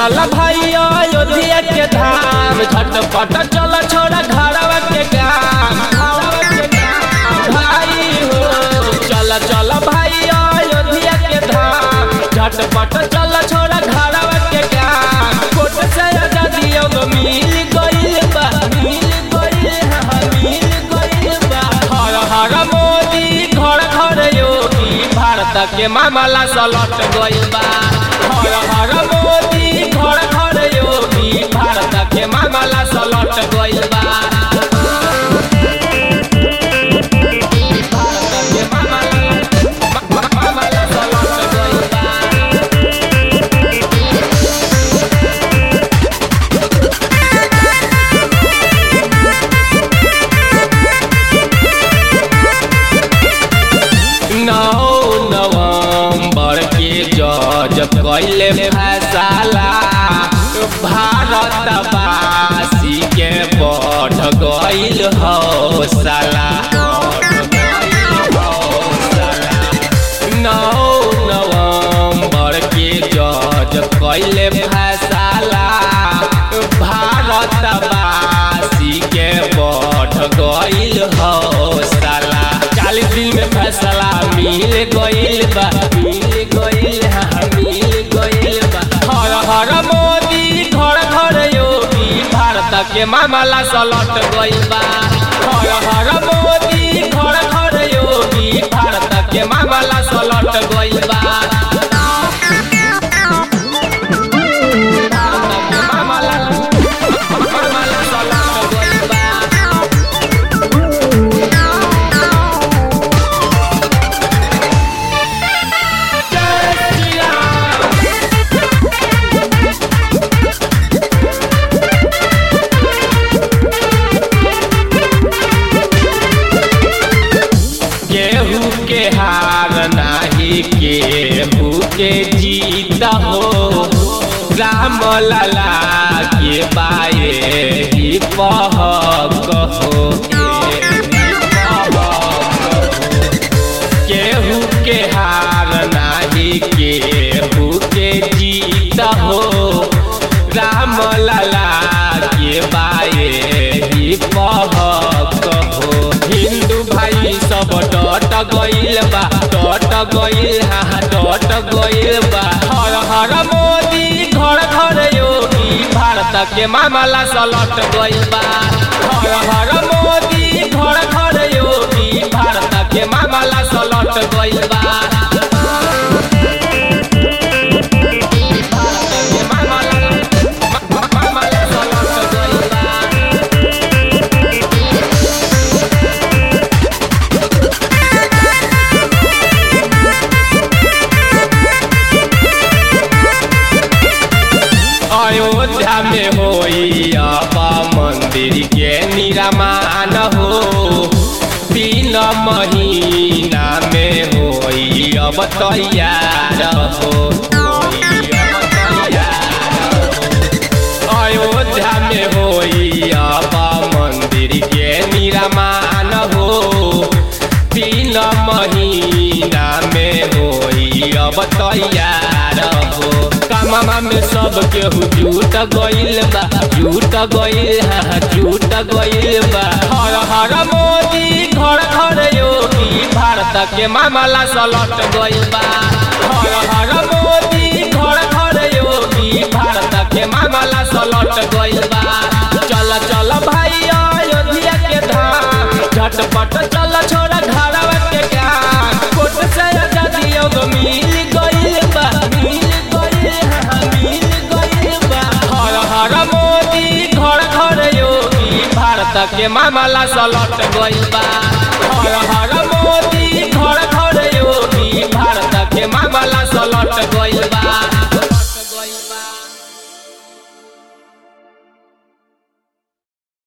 चल भाई अयोध्या के धाम, झटपट चल छोड़ा घरवा के काम। भाई हो चल भाई अयोध्या के धाम, झटपट चल छोड़ा घरवा के काम। कोट से आजादी अब मिल गइल बा, मिल गइल बा। हर हर मोदी घर घर योगी, भारत के मामला सलट गइल बा। हर हर मोदी घर घर योगी, भारत के मामला सलट गइल बा। कैले फैसला भारतवासी के बढ़ गइल हौसला। 9 नवंबर के जज कैले फैसला भारतवासी के बढ़ गइल हौसला। 40 दिन में फैसला मिल गइल बा, मिल गइल बा। हर हर मोदी घर घर योगी, भारत के मामला सलट गइल बा। हर हर मोदी घर घर योगी, भारत के मामला सलट गइल बा। के हार नाही केहू के जीत हो, राम लला के बाए ही पहक हो। केहू के हार नाही केहू के जीत हो, राम लला के बाए ही पहक हो। हिंदू भाई सब डट गइल बा, डट गइल बा। हर हर मोदी घर घर योगी, भारत के मामला सलट गइल बा। हर हर मोदी घर घर योगी, भारत के मामला सलट गइल बा। अयोध्या में होई अब मंदिर के निर्माण हो, 3 महीना में होई अब तैयार हो। अयोध्या में होई अब मंदिर के निर्माण हो, 3 महीना में होई अब तैयार हो। कामा में सब केहू जुट गइल बा, जुट गइल बा। हर हर मोदी घर घर योगी, भारत के मामला सलट गइल बा। हर हर मोदी घर घर योगी, भारत के मामला सलट गइल बा। चल भाई अयोध्या के धाम, झटपट चल छोड़ा घरवा के काम। कोट से आजादी अब मिल गइल बा, मिल गइल बा। हर हर मोदी घर घर योगी, भारत के मामला सलट गइल बा। हर हर